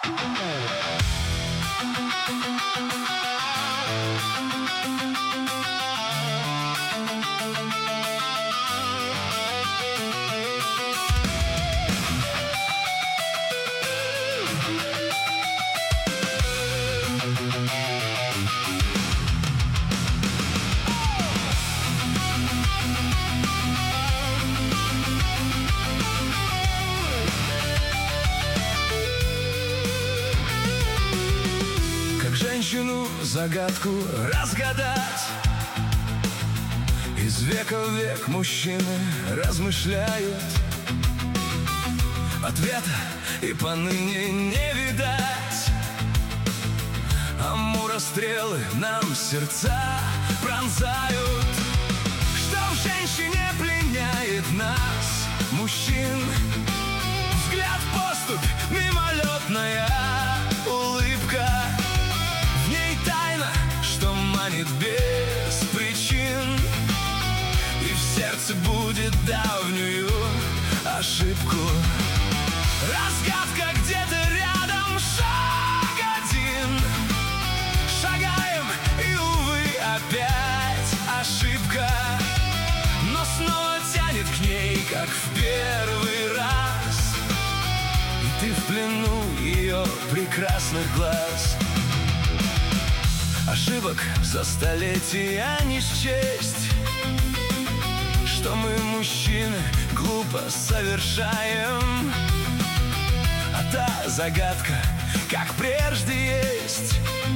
Женщину загадку разгадать. Из века в век мужчины размышляют, ответа и поныне не видать. Амурострелы нам сердца пронзают. Что в женщине пленяет нас, мужчин? Взгляд, поступь, мимолетная улыбка. В ней тайна, что манит без причин, и в сердце будет давнюю ошибку. Разгадка где-то рядом, шаг один. Шагаем, и, увы, опять ошибка. Но снова тянет к ней, как в первый раз. И ты в плену ее прекрасных глаз. Ошибок за столетия не счесть, что мы, мужчины, глупо совершаем. А та загадка, как прежде, есть,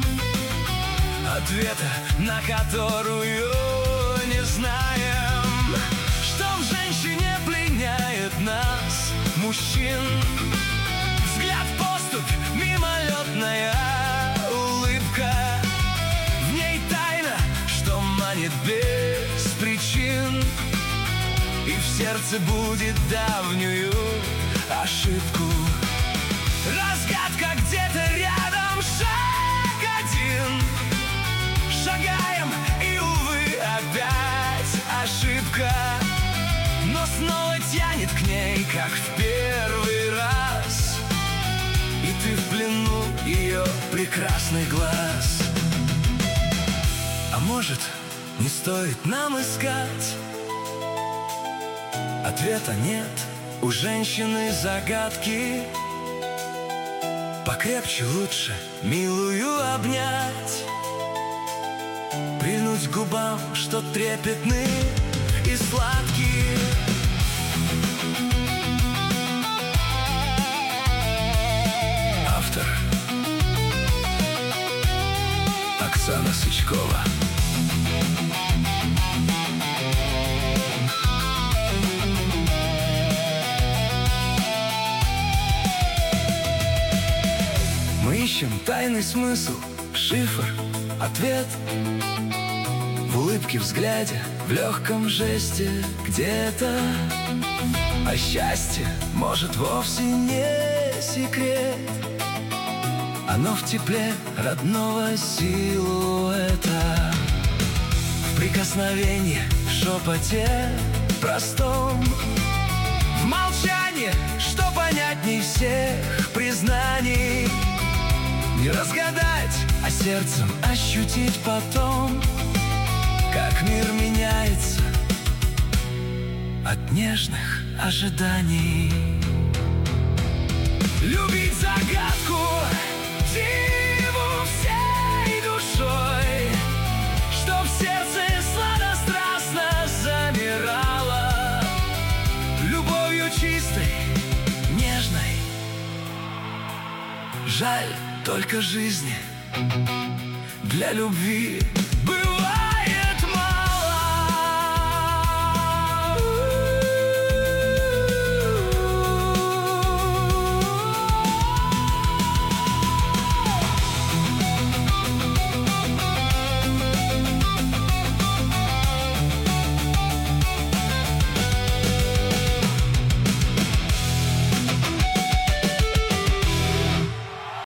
ответа на которую не знаем. Что в женщине пленяет нас, мужчин? Взгляд, поступь, мимолетная улыбка. В ней тайна, что манит без причин, и в сердце будет давнюю ошибку. Разгадка где-то рядом, шаг один. Шагаем, и, увы, опять ошибка. Но снова тянет к ней, как в первый раз. И ты в плену ее прекрасный глаз. А может, не стоит нам искать? Ответа нет, у женщины загадки. Покрепче лучше милую обнять, прильнуть к губам, что трепетны и сладкие. Автор Оксана Сычкова. Мы ищем тайный смысл, шифр, ответ в улыбке, взгляде, в легком жесте где-то. А счастье, может, вовсе не секрет. Оно в тепле родного силуэта, в прикосновении, в шепоте простом, в молчании, что понятней всех признаний. Не разгадать, а сердцем ощутить потом, как мир меняется от нежных ожиданий. Любить загадку, диву всей душой, чтоб сердце сладострастно замирало, любовью чистой, нежной. Жаль только жизни для любви